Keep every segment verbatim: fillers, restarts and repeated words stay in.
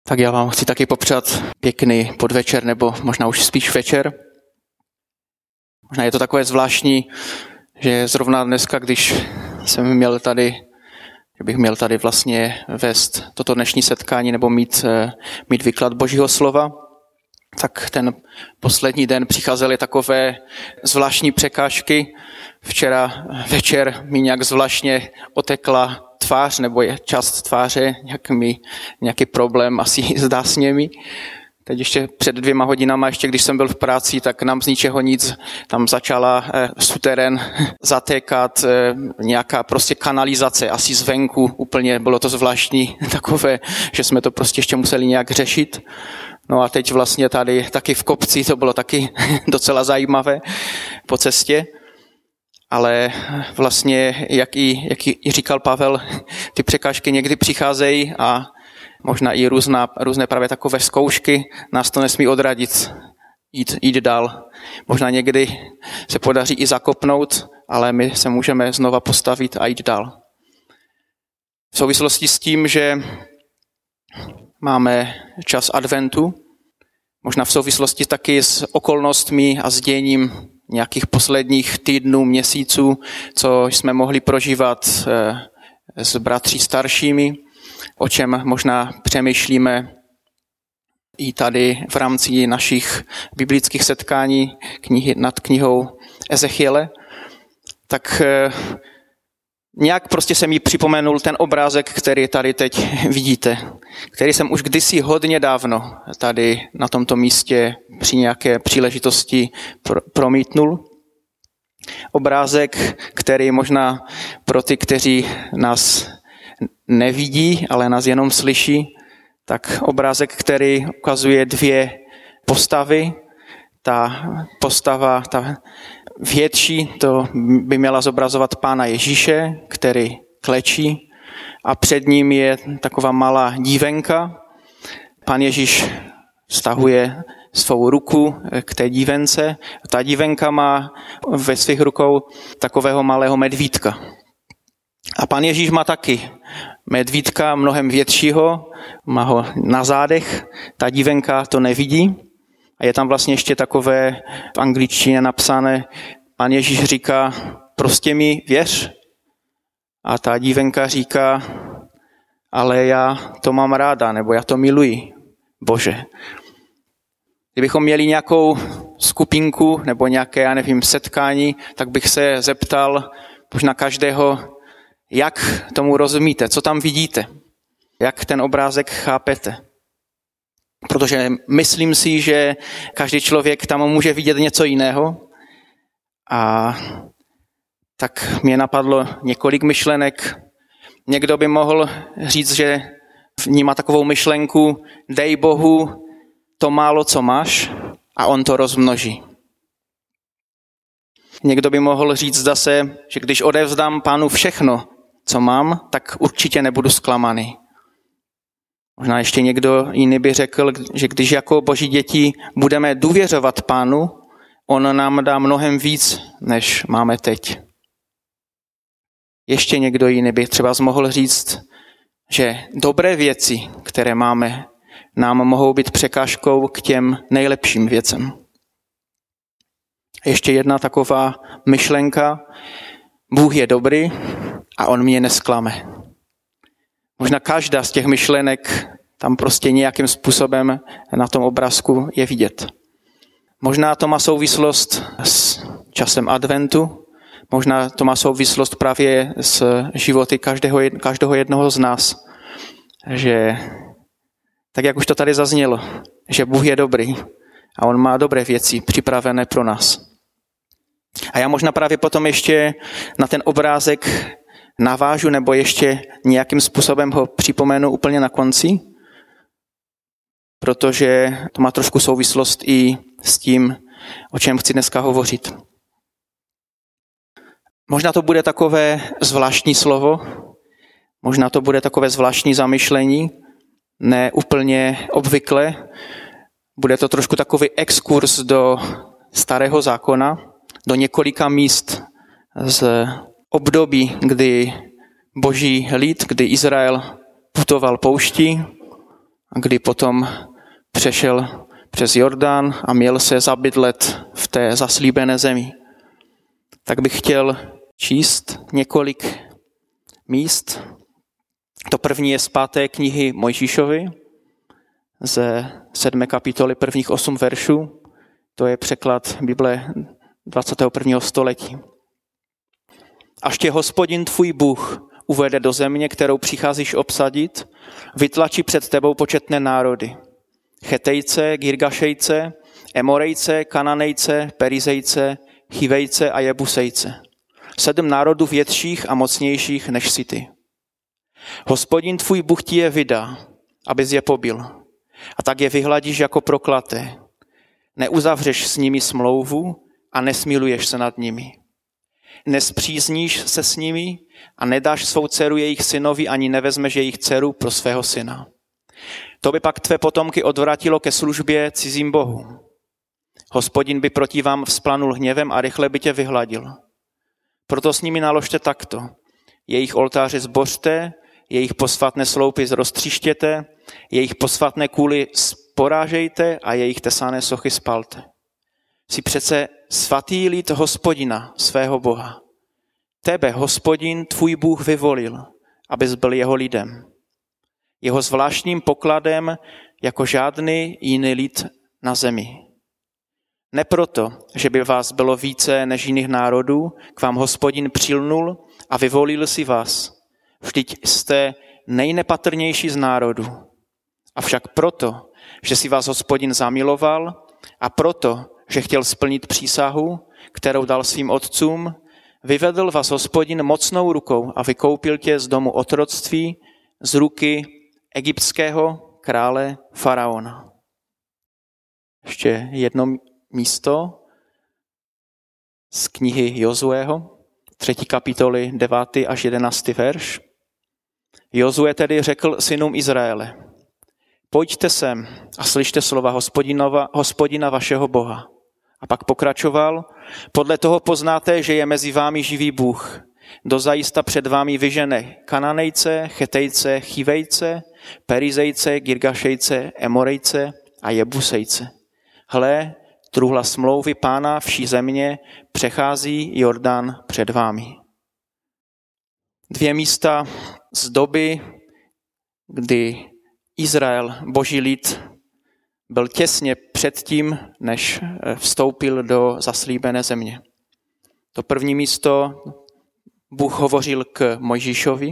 Tak já vám chci taky popřát pěkný podvečer, nebo možná už spíš večer. Možná je to takové zvláštní, že zrovna dneska, když jsem měl tady, že bych měl tady vlastně vést toto dnešní setkání nebo mít, mít výklad Božího slova, tak ten poslední den přicházely takové zvláštní překážky. Včera večer mi nějak zvláštně otekla tvář, nebo je část tváře, nějak mi, nějaký problém asi zdá s nimi. Teď ještě před dvěma hodinama, ještě když jsem byl v práci, tak nám z ničeho nic, tam začala eh, suterén zatékat, eh, nějaká prostě kanalizace, asi zvenku, úplně bylo to zvláštní takové, že jsme to prostě ještě museli nějak řešit. No a teď vlastně tady taky v kopci, to bylo taky docela zajímavé po cestě. Ale vlastně, jak i, jak i říkal Pavel, ty překážky někdy přicházejí a možná i různá, různé právě takové zkoušky nás to nesmí odradit, jít, jít dál. Možná někdy se podaří i zakopnout, ale my se můžeme znova postavit a jít dál. V souvislosti s tím, že máme čas adventu, možná v souvislosti taky s okolnostmi a s děním nějakých posledních týdnů, měsíců, co jsme mohli prožívat s bratři staršími, o čem možná přemýšlíme i tady v rámci našich biblických setkání knihy, nad knihou Ezechiele, tak nějak prostě se mi připomenul ten obrázek, který tady teď vidíte, který jsem už kdysi hodně dávno tady na tomto místě při nějaké příležitosti promítnul. Obrázek, který možná pro ty, kteří nás nevidí, ale nás jenom slyší, tak obrázek, který ukazuje dvě postavy. Ta postava, ta větší, to by měla zobrazovat Pána Ježíše, který klečí, a před ním je taková malá dívenka. Pán Ježíš stahuje svou ruku k té dívence. Ta dívenka má ve svých rukou takového malého medvídka. A Pán Ježíš má taky medvídka mnohem většího, má ho na zádech, ta dívenka to nevidí. A je tam vlastně ještě takové v angličtině napsané, Pán Ježíš říká, prostě mi věř. A ta dívenka říká, ale já to mám ráda, nebo já to miluji, Bože. Kdybychom měli nějakou skupinku nebo nějaké, já nevím, setkání, tak bych se zeptal možná každého, jak tomu rozumíte, co tam vidíte, jak ten obrázek chápete. Protože myslím si, že každý člověk tam může vidět něco jiného. A tak mě napadlo několik myšlenek. Někdo by mohl říct, že vnímá takovou myšlenku, dej Bohu to málo, co máš, a on to rozmnoží. Někdo by mohl říct zase, že když odevzdám Pánu všechno, co mám, tak určitě nebudu zklamaný. Možná ještě někdo jiný by řekl, že když jako Boží děti budeme důvěřovat Pánu, on nám dá mnohem víc, než máme teď. Ještě někdo jiný by třeba mohl říct, že dobré věci, které máme, nám mohou být překážkou k těm nejlepším věcem. Ještě jedna taková myšlenka, Bůh je dobrý a on mě nesklame. Možná každá z těch myšlenek tam prostě nějakým způsobem na tom obrázku je vidět. Možná to má souvislost s časem adventu, možná to má souvislost právě s životy každého, každého jednoho z nás. Že, tak jak už to tady zaznělo, že Bůh je dobrý a on má dobré věci připravené pro nás. A já možná právě potom ještě na ten obrázek navážu nebo ještě nějakým způsobem ho připomenu úplně na konci, protože to má trošku souvislost i s tím, o čem chci dneska hovořit. Možná to bude takové zvláštní slovo, možná to bude takové zvláštní zamyšlení, ne úplně obvykle. Bude to trošku takový exkurs do Starého zákona, do několika míst z období, kdy Boží lid, kdy Izrael putoval pouští a kdy potom přešel přes Jordán a měl se zabydlet v té zaslíbené zemi. Tak bych chtěl číst několik míst. To první je z páté knihy Mojžíšovi, ze sedmé kapitoly prvních osm veršů. To je překlad Bible dvacátého prvního století. Až tě Hospodin tvůj Bůh uvede do země, kterou přicházíš obsadit, vytlačí před tebou početné národy. Chetejce, Girgašejce, Emorejce, Kananejce, Perizejce, Chivejce a Jebusejce. Sedm národů větších a mocnějších než si ty. Hospodin tvůj Bůh ti je vydá, abys je pobil. A tak je vyhladíš jako proklaté. Neuzavřeš s nimi smlouvu a nesmiluješ se nad nimi. Nespřízníš se s nimi a nedáš svou dceru jejich synovi, ani nevezmeš jejich dceru pro svého syna. To by pak tvé potomky odvrátilo ke službě cizím bohům. Hospodin by proti vám vzplanul hněvem a rychle by tě vyhladil. Proto s nimi naložte takto. Jejich oltáře zbořte, jejich posvatné sloupy roztříštěte, jejich posvatné kůly porážejte a jejich tesané sochy spalte. Jsi přece svatý lid Hospodina, svého Boha. Tebe, Hospodin, tvůj Bůh vyvolil, abys byl jeho lidem. Jeho zvláštním pokladem jako žádný jiný lid na zemi. Ne proto, že by vás bylo více než jiných národů, k vám Hospodin přilnul a vyvolil si vás. Vždyť jste nejnepatrnější z národů. Avšak proto, že si vás Hospodin zamiloval a proto, že chtěl splnit přísahu, kterou dal svým otcům, vyvedl vás Hospodin mocnou rukou a vykoupil tě z domu otroctví, z ruky egyptského krále faraona. Ještě jedno místo z knihy Jozueho, třetí kapitoly, devátý až jedenáctý verš. Jozue tedy řekl synům Izraele: Pojďte sem a slyšte slova Hospodinova, Hospodina vašeho Boha. A pak pokračoval: Podle toho poznáte, že je mezi vámi živý Bůh. Dozajista před vámi vyžene Kananejce, Chetejce, Chivejce, Perizejce, Girgašejce, Emorejce a Jebusejce. Hle, truhla smlouvy Pána vší země přechází Jordán před vámi. Dvě místa z doby, kdy Izrael, boží lid, byl těsně předtím, než vstoupil do zaslíbené země. To první místo Bůh hovořil k Mojžíšovi.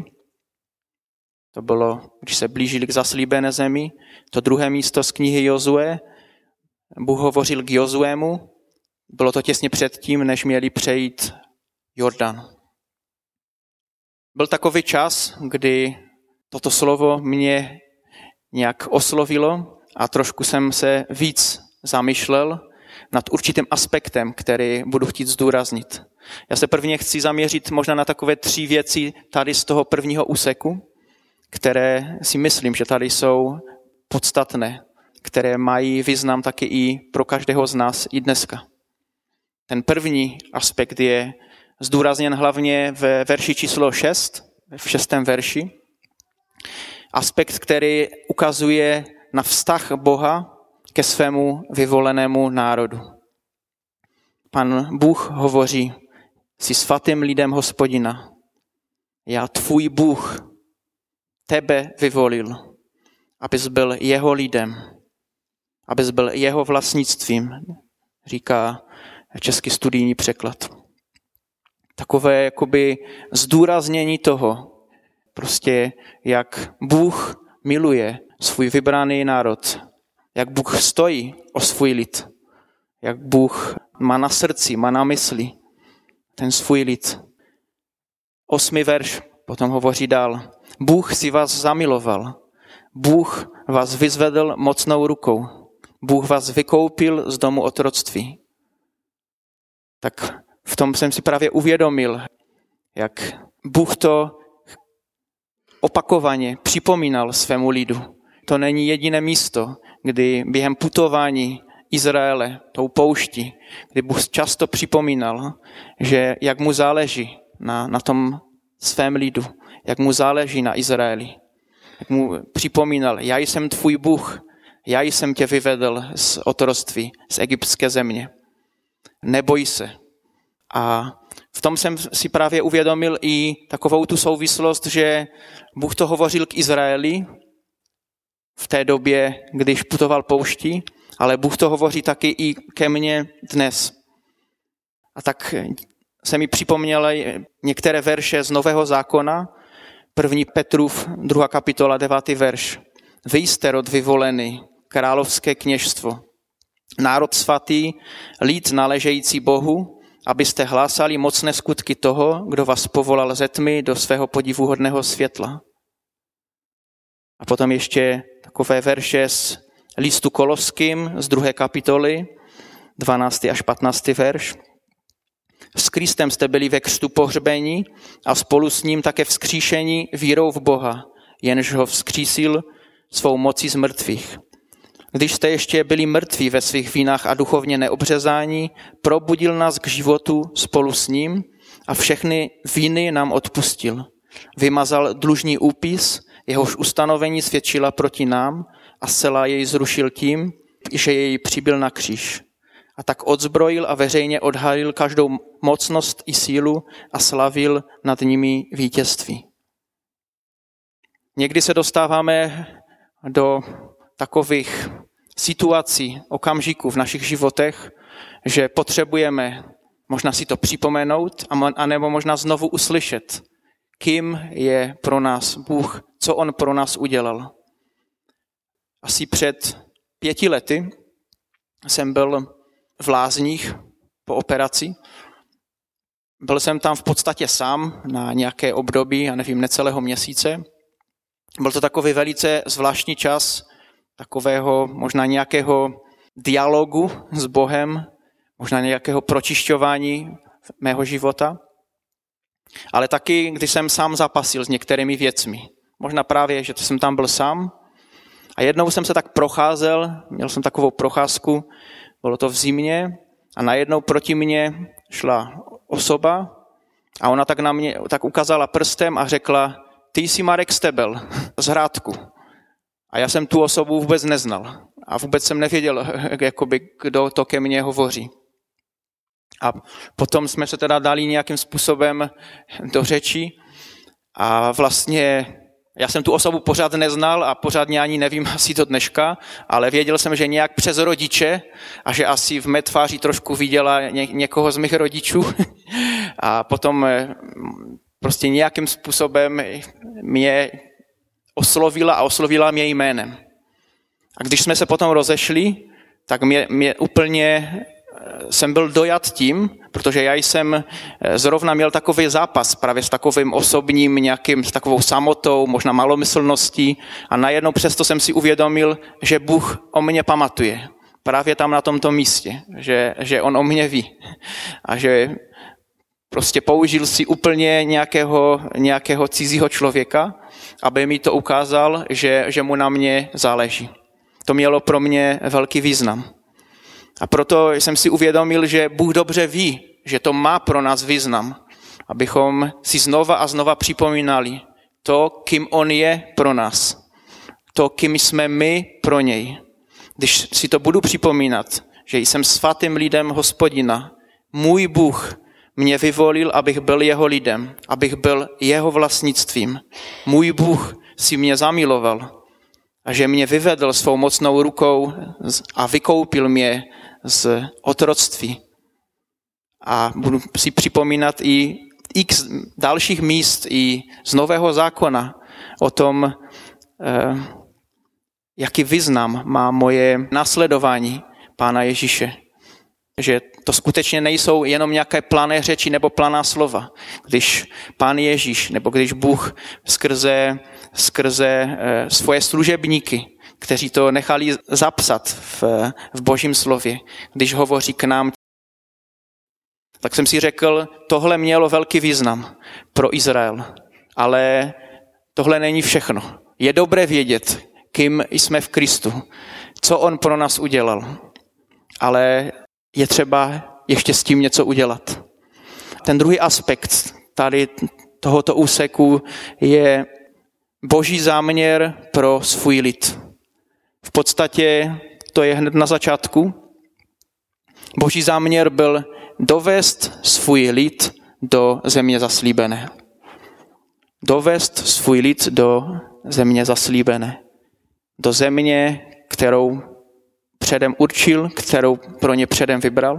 To bylo, když se blížili k zaslíbené zemi. To druhé místo z knihy Jozue, Bůh hovořil k Jozuemu. Bylo to těsně předtím, než měli přejít Jordan. Byl takový čas, kdy toto slovo mě nějak oslovilo a trošku jsem se víc zamýšlel nad určitým aspektem, který budu chtít zdůraznit. Já se prvně chci zaměřit možná na takové tři věci tady z toho prvního úseku, které si myslím, že tady jsou podstatné, které mají význam taky i pro každého z nás i dneska. Ten první aspekt je zdůrazněn hlavně ve verši číslo šest, v šestém verši. Aspekt, který ukazuje na vztah Boha ke svému vyvolenému národu. Pan Bůh hovoří: Jsi svatým lidem Hospodina. Já, tvůj Bůh, tebe vyvolil, abys byl jeho lidem, abys byl jeho vlastnictvím, říká český studijní překlad. Takové jakoby zdůraznění toho, prostě jak Bůh miluje svůj vybraný národ, jak Bůh stojí o svůj lid, jak Bůh má na srdci, má na mysli ten svůj lid. Osmý verš potom hovoří dál. Bůh si vás zamiloval, Bůh vás vyzvedl mocnou rukou, Bůh vás vykoupil z domu otroctví. Tak v tom jsem si právě uvědomil, jak Bůh to opakovaně připomínal svému lidu. To není jediné místo, kdy během putování Izraele, tou pouští, kdy Bůh často připomínal, že jak mu záleží na, na tom svém lidu, jak mu záleží na Izraeli. jak mu připomínal, já jsem tvůj Bůh, já jsem tě vyvedl z otroctví, z egyptské země. Neboj se. A v tom jsem si právě uvědomil i takovou tu souvislost, že Bůh to hovořil k Izraeli v té době, když putoval pouští, ale Bůh to hovoří taky i ke mně dnes. A tak se mi připomněly některé verše z Nového zákona, první Petrův, druhá kapitola, devátý verš. Vy jste rod vyvolený, královské kněžstvo, národ svatý, lid náležející Bohu, abyste hlásali mocné skutky toho, kdo vás povolal ze tmy do svého podivuhodného světla. A potom ještě takové verše z listu Koloským z druhé kapitoly, dvanáctý až patnáctý verš. S Kristem jste byli ve křtu pohřbení a spolu s ním také vzkříšení vírou v Boha, jenž ho vzkřísil svou mocí z mrtvých. Když jste ještě byli mrtví ve svých vinách a duchovně neobřezání, probudil nás k životu spolu s ním a všechny viny nám odpustil. Vymazal dlužný úpis, jehož ustanovení svědčila proti nám a zcela jej zrušil tím, že jej přibyl na kříž. A tak odzbrojil a veřejně odhalil každou mocnost i sílu a slavil nad nimi vítězství. Někdy se dostáváme do takových situací, okamžiků v našich životech, že potřebujeme možná si to připomenout, anebo možná znovu uslyšet, kým je pro nás Bůh, co on pro nás udělal. Asi před pěti lety jsem byl v Lázních po operaci. Byl jsem tam v podstatě sám na nějaké období, já nevím, necelého měsíce. Byl to takový velice zvláštní čas, takového možná nějakého dialogu s Bohem, možná nějakého pročišťování mého života, ale taky, když jsem sám zapasil s některými věcmi. Možná právě, že jsem tam byl sám a jednou jsem se tak procházel, měl jsem takovou procházku, bylo to v zimě a najednou proti mně šla osoba a ona tak na mě tak ukázala prstem a řekla, ty jsi Marek Stebel z Hrádku. A já jsem tu osobu vůbec neznal a vůbec jsem nevěděl, jakoby, kdo to ke mně hovoří. A potom jsme se teda dali nějakým způsobem do řeči a vlastně já jsem tu osobu pořád neznal a pořádně ani nevím asi do dneška, ale věděl jsem, že nějak přes rodiče a že asi v mé tváři trošku viděla ně, někoho z mých rodičů a potom prostě nějakým způsobem mě oslovila a oslovila mě jménem. A když jsme se potom rozešli, tak mě, mě úplně jsem byl dojat tím, protože já jsem zrovna měl takový zápas právě s takovým osobním nějakým, s takovou samotou, možná malomyslností a najednou přesto jsem si uvědomil, že Bůh o mě pamatuje. Právě tam na tomto místě, že, že on o mě ví a že prostě použil si úplně nějakého, nějakého cizího člověka, aby mi to ukázal, že, že mu na mě záleží. To mělo pro mě velký význam. A proto jsem si uvědomil, že Bůh dobře ví, že to má pro nás význam, abychom si znova a znova připomínali to, kým on je pro nás, to, kým jsme my pro něj. Když si to budu připomínat, že jsem svatým lidem Hospodina, můj Bůh mě vyvolil, abych byl jeho lidem, abych byl jeho vlastnictvím. Můj Bůh si mě zamiloval a že mě vyvedl svou mocnou rukou a vykoupil mě z otroctví. A budu si připomínat i x dalších míst i z Nového zákona o tom, jaký význam má moje následování Pána Ježíše. Že to skutečně nejsou jenom nějaké plané řeči nebo planá slova. Když Pán Ježíš nebo když Bůh skrze, skrze svoje služebníky, kteří to nechali zapsat v, v Božím slově, když hovoří k nám, tak jsem si řekl, tohle mělo velký význam pro Izrael, ale tohle není všechno. Je dobré vědět, kým jsme v Kristu, co on pro nás udělal, ale je třeba ještě s tím něco udělat. Ten druhý aspekt tady tohoto úseku je Boží záměr pro svůj lid. V podstatě to je hned na začátku. Boží záměr byl dovést svůj lid do země zaslíbené. Dovést svůj lid do země zaslíbené. Do země, kterou předem určil, kterou pro ně předem vybral.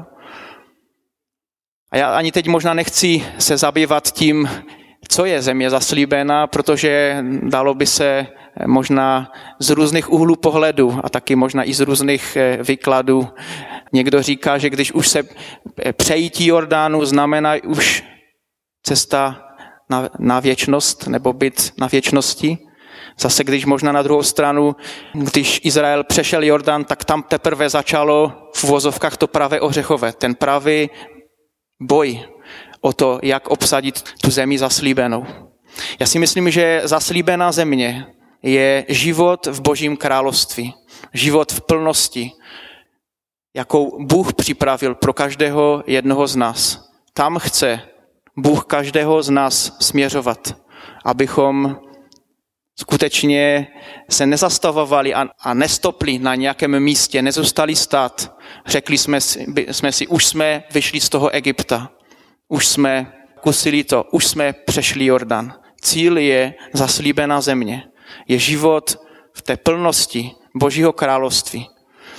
A já ani teď možná nechci se zabývat tím, co je země zaslíbená, protože dalo by se možná z různých úhlů pohledu a taky možná i z různých výkladů. Někdo říká, že když už se přejítí Jordánu znamená už cesta na, na věčnost nebo být na věčnosti. Zase když možná na druhou stranu, když Izrael přešel Jordán, tak tam teprve začalo v uvozovkách to pravé ořechové, ten pravý boj o to, jak obsadit tu zemi zaslíbenou. Já si myslím, že zaslíbená země je život v Božím království, život v plnosti, jakou Bůh připravil pro každého jednoho z nás. Tam chce Bůh každého z nás směřovat, abychom skutečně se nezastavovali a, a nestopli na nějakém místě, nezůstali stát. Řekli jsme si, jsme si, už jsme vyšli z toho Egypta, už jsme kusili to, už jsme přešli Jordan. Cíl je zaslíbená země. Je život v té plnosti Božího království.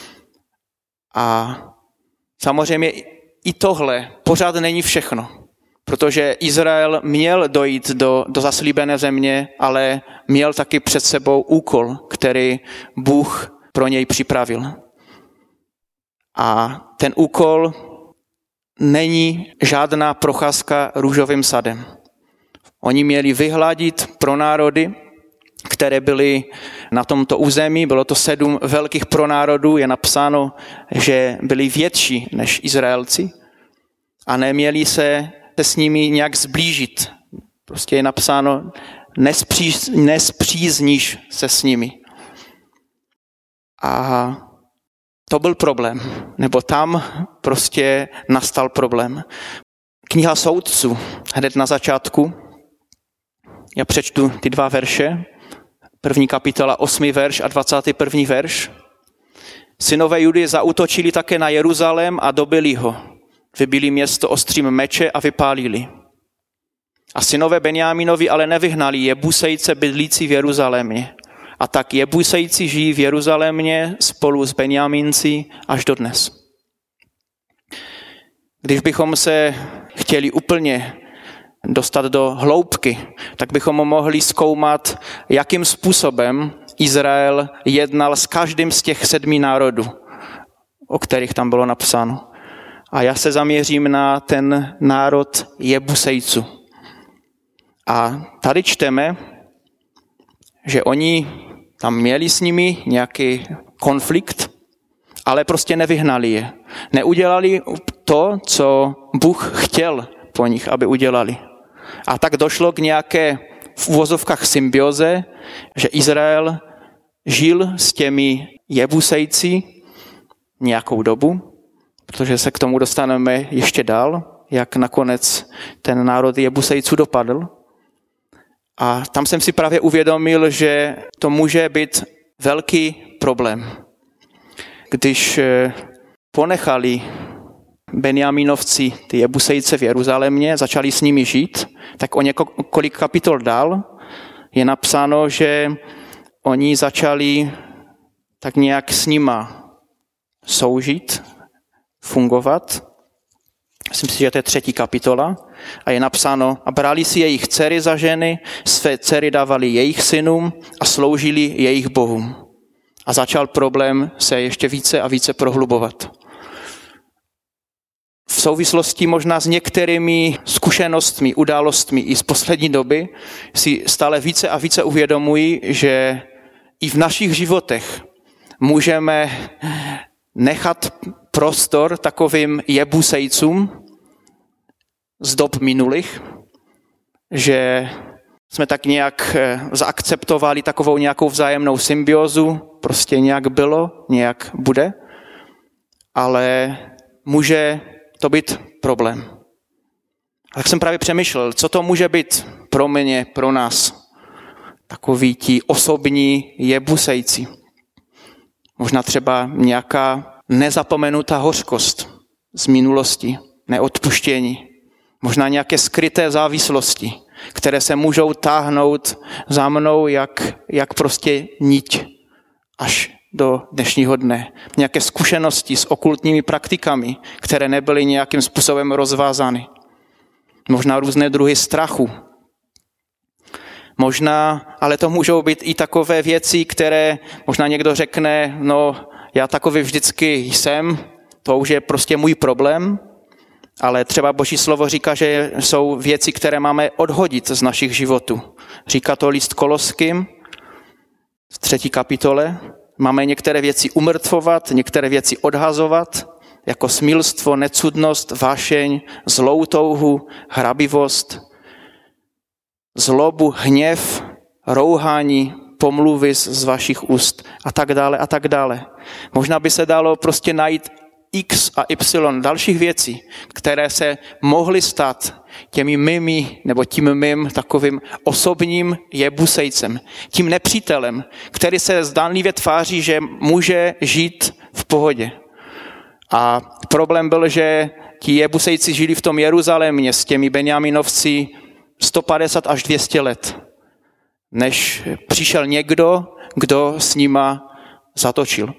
A samozřejmě i tohle pořád není všechno. Protože Izrael měl dojít do, do zaslíbené země, ale měl taky před sebou úkol, který Bůh pro něj připravil. A ten úkol není žádná procházka růžovým sadem. Oni měli vyhladit pro národy, které byly na tomto území. Bylo to sedm velkých pronárodů, je napsáno, že byli větší než Izraelci a neměli se s nimi nějak zblížit. Prostě je napsáno, nespříz, nespřízníš se s nimi. A to byl problém, nebo tam prostě nastal problém. Kniha Soudců, hned na začátku, já přečtu ty dva verše, první kapitola, osmý verš a dvacátý první verš. Synové Judy zaútočili také na Jeruzalém a dobili ho. Vybili město ostřím meče a vypálili. A synové Benjaminovi ale nevyhnali Jebusejce bydlící v Jeruzalémě. A tak Jebusejci žijí v Jeruzalémě spolu s Benjaminci až dodnes. Když bychom se chtěli úplně dostat do hloubky, tak bychom mohli zkoumat, jakým způsobem Izrael jednal s každým z těch sedmi národů, o kterých tam bylo napsáno. A já se zaměřím na ten národ Jebusejců. A tady čteme, že oni tam měli s nimi nějaký konflikt, ale prostě nevyhnali je. Neudělali to, co Bůh chtěl po nich, aby udělali. A tak došlo k nějaké v uvozovkách symbioze, že Izrael žil s těmi Jebusejci nějakou dobu, protože se k tomu dostaneme ještě dál, jak nakonec ten národ Jebusejců dopadl. A tam jsem si právě uvědomil, že to může být velký problém. Když ponechali Benjaminovci ty Jebusejce v Jeruzalémě, začali s nimi žít, tak o několik kapitol dál je napsáno, že oni začali tak nějak s nima soužít, fungovat. Myslím si, že to je třetí kapitola. A je napsáno, a brali si jejich dcery za ženy, své dcery dávali jejich synům a sloužili jejich bohům. A začal problém se ještě více a více prohlubovat. V souvislosti možná s některými zkušenostmi, událostmi i z poslední doby si stále více a více uvědomuji, že i v našich životech můžeme nechat prostor takovým Jebusejcům z dob minulých, že jsme tak nějak zaakceptovali takovou nějakou vzájemnou symbiózu, prostě nějak bylo, nějak bude, ale může to být problém. A tak jsem právě přemýšlel, co to může být pro mě, pro nás. takoví ti osobní Jebusejci. Možná třeba nějaká nezapomenutá hořkost z minulosti, neodpuštění. Možná nějaké skryté závislosti, které se můžou táhnout za mnou jak, jak prostě niť až do dnešního dne. Nějaké zkušenosti s okultními praktikami, které nebyly nějakým způsobem rozvázány. Možná různé druhy strachu. Možná, ale to můžou být i takové věci, které možná někdo řekne, no já takový vždycky jsem, to už je prostě můj problém, ale třeba Boží slovo říká, že jsou věci, které máme odhodit z našich životů. Říká to list Koloským v třetí kapitole. Máme některé věci umrtvovat, některé věci odhazovat, jako smilstvo, necudnost, vášeň, zlou touhu, hrabivost, zlobu, hněv, rouhání, pomluvy z vašich úst a tak dále a tak dále. Možná by se dalo prostě najít X a Y dalších věcí, které se mohly stát těmi mými nebo tím mým takovým osobním Jebusejcem, tím nepřítelem, který se zdánlivě tváří, že může žít v pohodě. A problém byl, že ti Jebusejci žili v tom Jeruzalémě s těmi Benjaminovci sto padesát až dvě stě let, než přišel někdo, kdo s nima zatočil.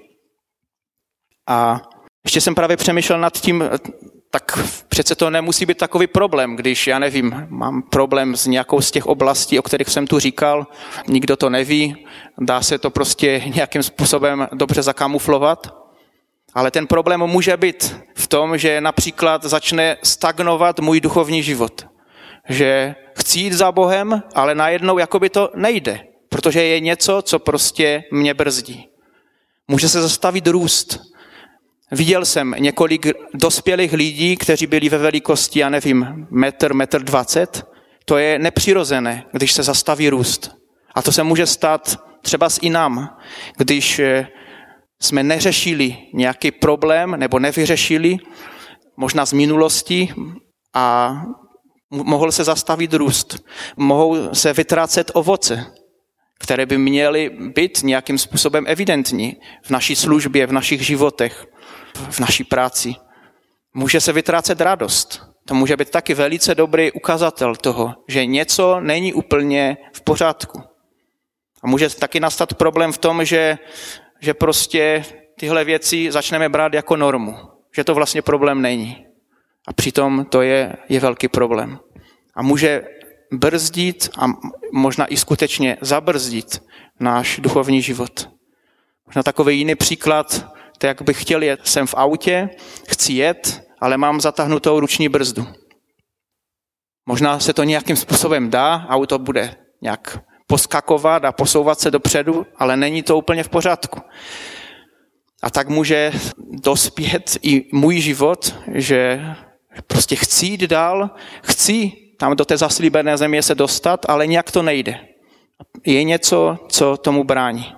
A ještě jsem právě přemýšlel nad tím, tak přece to nemusí být takový problém, když, já nevím, mám problém s nějakou z těch oblastí, o kterých jsem tu říkal, nikdo to neví, dá se to prostě nějakým způsobem dobře zakamuflovat. Ale ten problém může být v tom, že například začne stagnovat můj duchovní život. Že chci jít za Bohem, ale najednou jakoby to nejde, protože je něco, co prostě mě brzdí. Může se zastavit růst. Viděl jsem několik dospělých lidí, kteří byli ve velikosti, já nevím, metr, metr dvacet. To je nepřirozené, když se zastaví růst. A to se může stát třeba i nám, když jsme neřešili nějaký problém nebo nevyřešili, možná z minulosti, a mohl se zastavit růst. Mohou se vytrácet ovoce, které by měly být nějakým způsobem evidentní v naší službě, v našich životech, v naší práci. Může se vytrácet radost. To může být taky velice dobrý ukazatel toho, že něco není úplně v pořádku. A může taky nastat problém v tom, že, že prostě tyhle věci začneme brát jako normu. Že to vlastně problém není. A přitom to je, je velký problém. A může brzdit a možná i skutečně zabrzdit náš duchovní život. Možná takový jiný příklad, to jak bych chtěl jet. Jsem v autě, chci jet, ale mám zatáhnutou ruční brzdu. Možná se to nějakým způsobem dá, auto bude nějak poskakovat a posouvat se dopředu, ale není to úplně v pořádku. A tak může dospět i můj život, že prostě chci jít dál, chci tam do té zaslíbené země se dostat, ale nějak to nejde. Je něco, co tomu brání.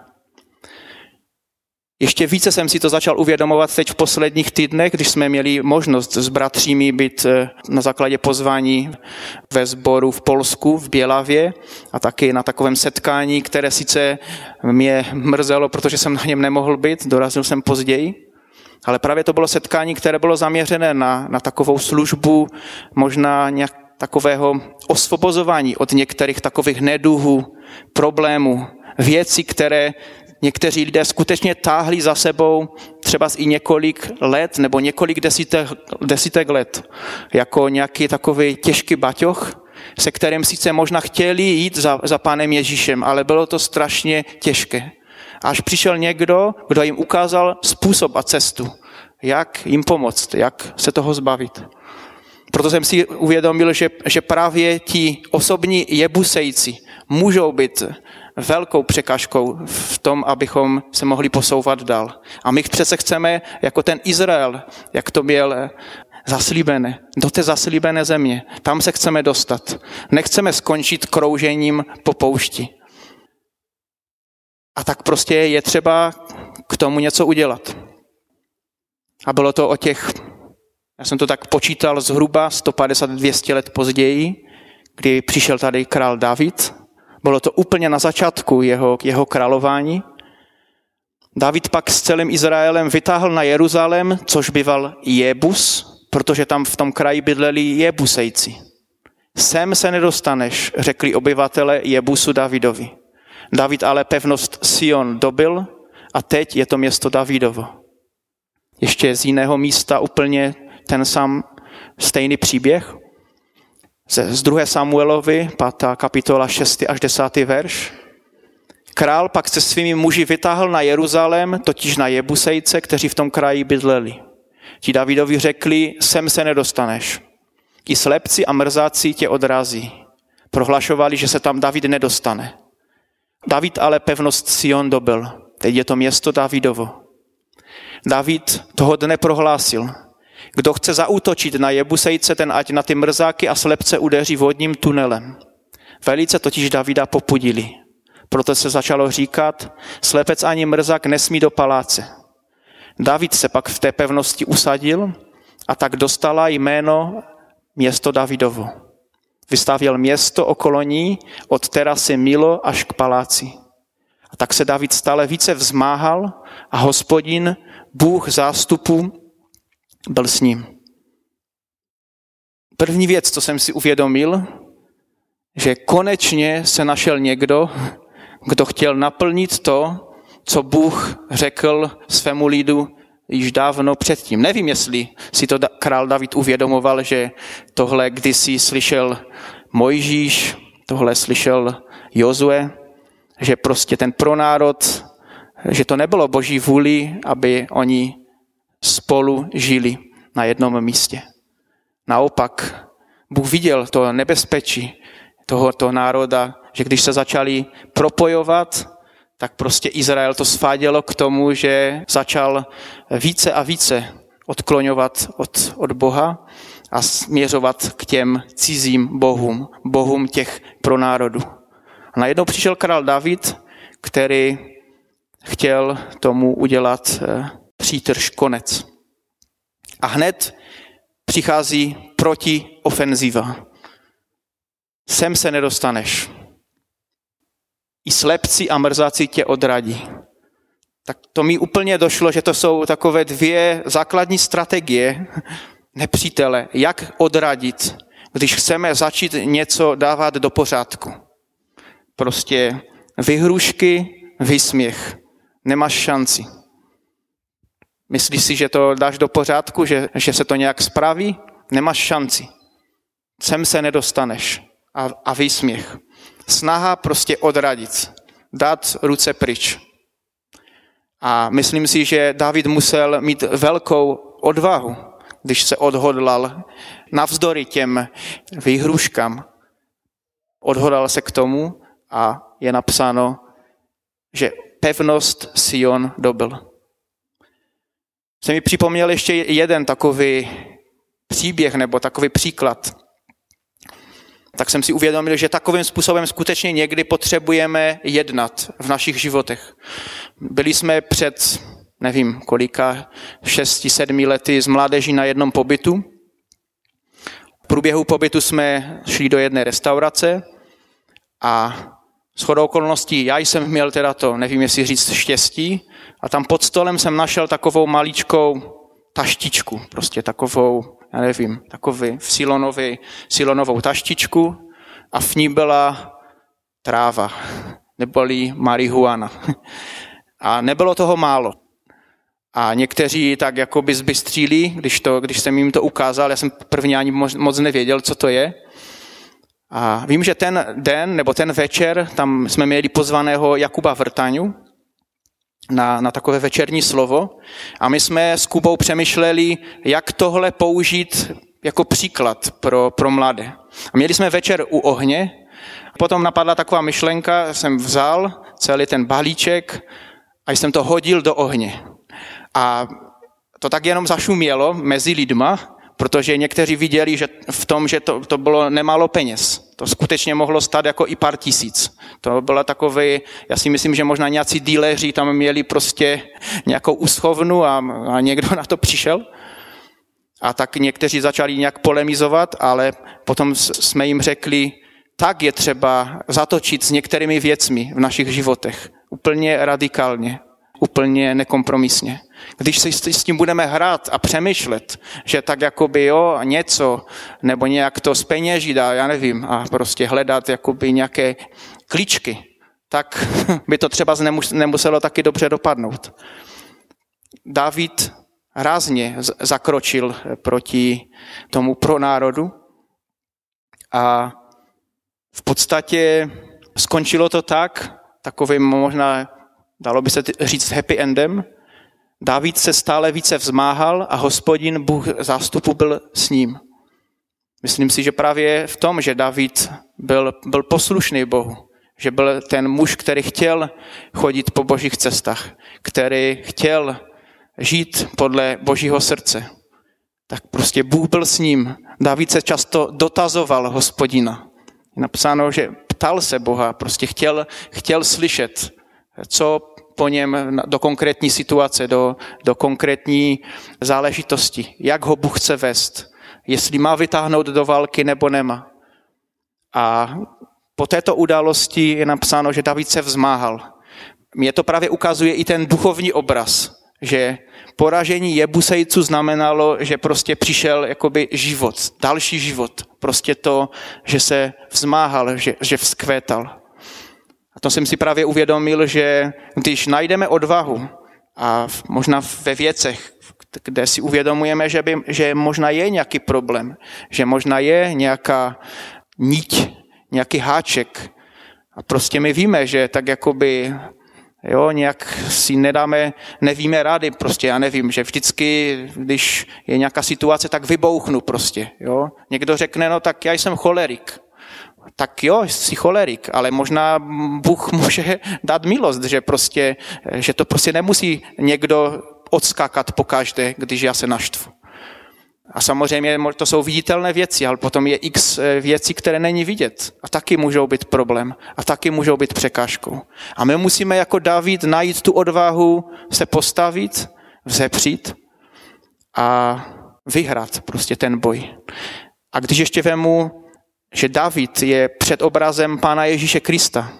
Ještě více jsem si to začal uvědomovat teď v posledních týdnech, když jsme měli možnost s bratřími být na základě pozvání ve sboru v Polsku, v Bělavě, a taky na takovém setkání, které sice mě mrzelo, protože jsem na něm nemohl být, dorazil jsem později, ale právě to bylo setkání, které bylo zaměřené na, na takovou službu, možná nějak takového osvobozování od některých takových neduhů, problémů, věcí, které někteří lidé skutečně táhli za sebou třeba i několik let nebo několik desítek, desítek let. Jako nějaký takový těžký baťoch, se kterým sice možná chtěli jít za, za Pánem Ježíšem, ale bylo to strašně těžké. Až přišel někdo, kdo jim ukázal způsob a cestu, jak jim pomoct, jak se toho zbavit. Proto jsem si uvědomil, že, že právě ti osobní Jebusejci můžou být velkou překážkou v tom, abychom se mohli posouvat dál. A my přece chceme, jako ten Izrael, jak to měl zaslíbené, do té zaslíbené země. Tam se chceme dostat. Nechceme skončit kroužením po poušti. A tak prostě je třeba k tomu něco udělat. A bylo to o těch, já jsem to tak počítal zhruba sto padesát až dvě stě let později, kdy přišel tady král David, Bylo to úplně na začátku jeho, jeho králování. David pak s celým Izraelem vytáhl na Jeruzalém, což býval Jebus, protože tam v tom kraji bydleli Jebusejci. Sem se nedostaneš, řekli obyvatele Jebusu Davidovi. David ale pevnost Sion dobyl a teď je to město Davidovo. Ještě z jiného místa úplně ten sám stejný příběh. Z druhé Samuelovi, pátá kapitola, šestý až desátý verš. Král pak se svými muži vytáhl na Jeruzalém, totiž na Jebusejce, kteří v tom kraji bydleli. Ti Davidovi řekli, sem se nedostaneš. I slepci a mrzáci tě odrazí. Prohlašovali, že se tam David nedostane. David ale pevnost Sion dobyl. Teď je to město Davidovo. David toho dne prohlásil, kdo chce zaútočit na Jebusejce, ten ať na ty mrzáky a slepce udeří vodním tunelem. Velice totiž Davida popudili. Proto se začalo říkat, slepec ani mrzák nesmí do paláce. David se pak v té pevnosti usadil a tak dostala jméno město Davidovo. Vystavěl město okolo ní od terasy Milo až k paláci. A tak se David stále více vzmáhal a Hospodin, Bůh zástupu, byl s ním. První věc, co jsem si uvědomil, že konečně se našel někdo, kdo chtěl naplnit to, co Bůh řekl svému lidu již dávno předtím. Nevím, jestli si to král David uvědomoval, že tohle kdysi slyšel Mojžíš, tohle slyšel Jozue, že prostě ten pronárod, že to nebylo Boží vůli, aby oni spolu žili na jednom místě. Naopak, Bůh viděl to nebezpečí tohoto národa, že když se začali propojovat, tak prostě Izrael to svádělo k tomu, že začal více a více odkloňovat od, od Boha a směřovat k těm cizím bohům, bohům těch pronárodů. A najednou přišel král David, který chtěl tomu udělat přítrž konec. A hned přichází protiofenziva. Sem se nedostaneš. I slepci a mrzáci tě odradí. Tak to mi úplně došlo, že to jsou takové dvě základní strategie nepřítele, jak odradit, když chceme začít něco dávat do pořádku. Prostě vyhrušky, výsměch. Nemáš šanci. Myslíš si, že to dáš do pořádku, že, že se to nějak spraví? Nemáš šanci. Sem se nedostaneš. A, a výsměch. Snaha prostě odradit. Dát ruce pryč. A myslím si, že David musel mít velkou odvahu, když se odhodlal navzdory těm výhruškám. Odhodlal se k tomu a je napsáno, že pevnost Sion dobyl. Se mi připomněl ještě jeden takový příběh nebo takový příklad. Tak jsem si uvědomil, že takovým způsobem skutečně někdy potřebujeme jednat v našich životech. Byli jsme před, nevím kolika, šesti, sedmi lety z mládeží na jednom pobytu. V průběhu pobytu jsme šli do jedné restaurace a shodou okolností já jsem měl teda to, nevím jestli říct štěstí, a tam pod stolem jsem našel takovou maličkou taštičku, prostě takovou, já nevím, takový silonový, silonovou taštičku a v ní byla tráva, neboli marihuana. A nebylo toho málo. A někteří tak jakoby zbystřili, když, to, když jsem jim to ukázal, já jsem prvně ani moc nevěděl, co to je. A vím, že ten den nebo ten večer, tam jsme měli pozvaného Jakuba Vrtaňu na, na takové večerní slovo a my jsme s Kubou přemýšleli, jak tohle použít jako příklad pro, pro mladé. A měli jsme večer u ohně, potom napadla taková myšlenka, jsem vzal celý ten balíček a jsem to hodil do ohně. A to tak jenom zašumělo mezi lidma, protože někteří viděli, že v tom, že to, to bylo nemálo peněz. To skutečně mohlo stát jako i pár tisíc. To bylo takové, já si myslím, že možná nějací díleři tam měli prostě nějakou úschovnu a, a někdo na to přišel. A tak někteří začali nějak polemizovat, ale potom jsme jim řekli, tak je třeba zatočit s některými věcmi v našich životech. Úplně radikálně, úplně nekompromisně. Když si s tím budeme hrát a přemýšlet, že tak jakoby jo, něco, nebo nějak to zpeněžit a já nevím, a prostě hledat jakoby nějaké klíčky, tak by to třeba nemuselo taky dobře dopadnout. David rázně zakročil proti tomu pronárodu a v podstatě skončilo to tak, takovým možná, dalo by se říct happy endem. David se stále více vzmáhal a Hospodin, Bůh zástupu, byl s ním. Myslím si, že právě v tom, že David byl, byl poslušný Bohu, že byl ten muž, který chtěl chodit po božích cestách, který chtěl žít podle božího srdce, tak prostě Bůh byl s ním. David se často dotazoval Hospodina. Je napsáno, že ptal se Boha, prostě chtěl, chtěl slyšet, co po něm do konkrétní situace, do, do konkrétní záležitosti, jak ho Bůh chce vést, jestli má vytáhnout do války nebo nemá. A po této události je napsáno, že David se vzmáhal. Mně to právě ukazuje i ten duchovní obraz, že poražení Jebusejců znamenalo, že prostě přišel jakoby život, další život. Prostě to, že se vzmáhal, že, že vzkvétal. A to jsem si právě uvědomil, že když najdeme odvahu a možná ve věcech, kde si uvědomujeme, že, by, že možná je nějaký problém, že možná je nějaká niť, nějaký háček a prostě my víme, že tak jakoby jo, nějak si nedáme, nevíme rady, prostě já nevím, že vždycky, když je nějaká situace, tak vybouchnu prostě, jo. Někdo řekne, no tak já jsem cholerik. Tak jo, jsi cholerik, ale možná Bůh může dát milost, že prostě, že to prostě nemusí někdo odskákat pokaždé, když já se naštvu. A samozřejmě to jsou viditelné věci, ale potom je x věcí, které není vidět. A taky můžou být problém. A taky můžou být překážkou. A my musíme jako David najít tu odvahu se postavit, vzepřít a vyhrát prostě ten boj. A když ještě vemu, že David je před obrazem Pána Ježíše Krista,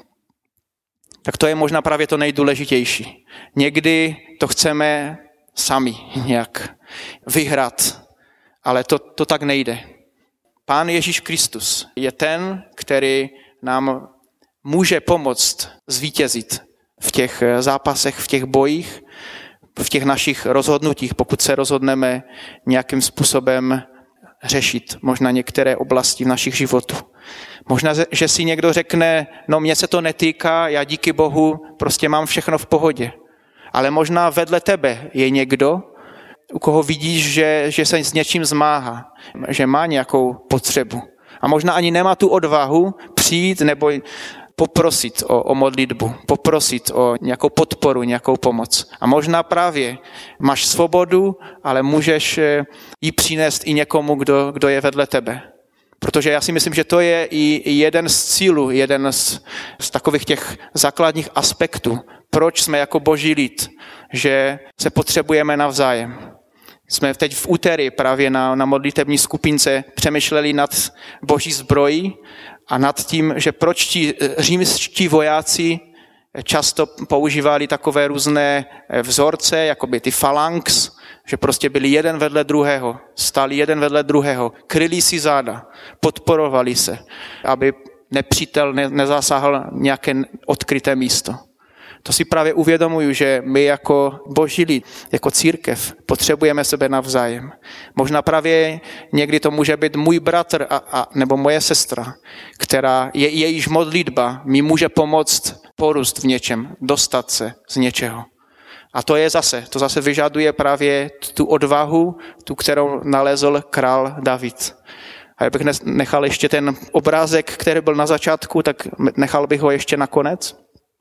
tak to je možná právě to nejdůležitější. Někdy to chceme sami nějak vyhrát, ale to, to tak nejde. Pán Ježíš Kristus je ten, který nám může pomoct zvítězit v těch zápasech, v těch bojích, v těch našich rozhodnutích, pokud se rozhodneme nějakým způsobem řešit možná některé oblasti v našich životů. Možná, že si někdo řekne, no mně se to netýká, já díky Bohu prostě mám všechno v pohodě. Ale možná vedle tebe je někdo, u koho vidíš, že, že se s něčím zmáhá, že má nějakou potřebu. A možná ani nemá tu odvahu přijít nebo poprosit o, o modlitbu, poprosit o nějakou podporu, nějakou pomoc. A možná právě máš svobodu, ale můžeš ji přinést i někomu, kdo, kdo je vedle tebe. Protože já si myslím, že to je i jeden z cílů, jeden z, z takových těch základních aspektů, proč jsme jako boží lid, že se potřebujeme navzájem. Jsme teď v úterý právě na, na modlitební skupince přemýšleli nad boží zbrojí a nad tím, že proč ti římští vojáci často používali takové různé vzorce, jako by ty falanx, že prostě byli jeden vedle druhého, stáli jeden vedle druhého, kryli si záda, podporovali se, aby nepřítel nezasáhl nějaké odkryté místo. To si právě uvědomuju, že my jako boží lid, jako církev, potřebujeme sebe navzájem. Možná právě někdy to může být můj bratr a, a, nebo moje sestra, která je jejíž modlitba mi může pomoct porůst v něčem, dostat se z něčeho. A to je zase, to zase vyžaduje právě tu odvahu, tu, kterou nalezl král David. A kdybych nechal ještě ten obrázek, který byl na začátku, tak nechal bych ho ještě na konec.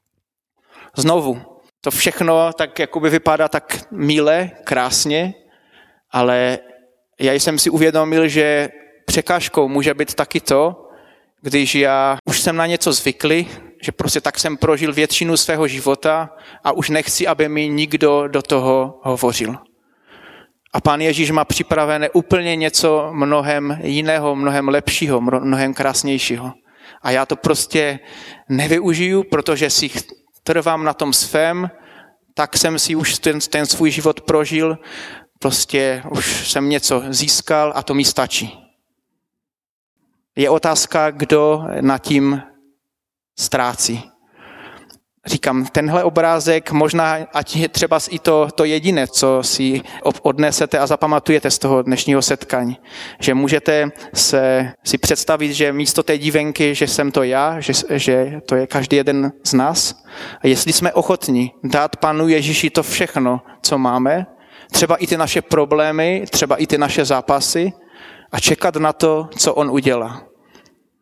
Znovu, to všechno tak jakoby vypadá tak milé, krásně, ale já jsem si uvědomil, že překážkou může být taky to, když já už jsem na něco zvyklý, že prostě tak jsem prožil většinu svého života a už nechci, aby mi nikdo do toho hovořil. A Pán Ježíš má připravené úplně něco mnohem jiného, mnohem lepšího, mnohem krásnějšího. a já to prostě nevyužiju, protože si trvám na tom svém, tak jsem si už ten, ten svůj život prožil, prostě už jsem něco získal a to mi stačí. Je otázka, kdo nad tím ztrácí. Říkám, tenhle obrázek, možná ať je třeba i to, to jediné, co si odnesete a zapamatujete z toho dnešního setkání. Že můžete se, si představit, že místo té dívenky, že jsem to já, že, že to je každý jeden z nás. A jestli jsme ochotní dát Panu Ježíši to všechno, co máme, třeba i ty naše problémy, třeba i ty naše zápasy a čekat na to, co on udělá.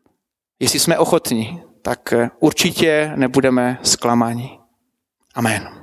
Jestli jsme ochotní, tak určitě nebudeme zklamáni. Amen.